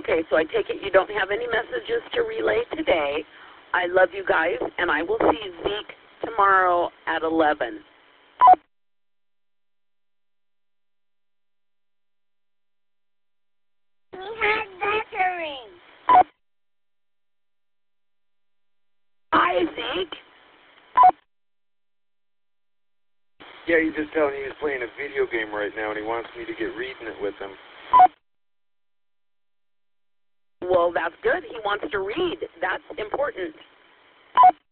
Okay, so I take it you don't have any messages to relay today. I love you guys, and I will see Zeke tomorrow at 11. He has battery. Hi, Zeke. Yeah, he's just telling me he's playing a video game right now and he wants me to get reading it with him. Well, that's good. He wants to read. That's important.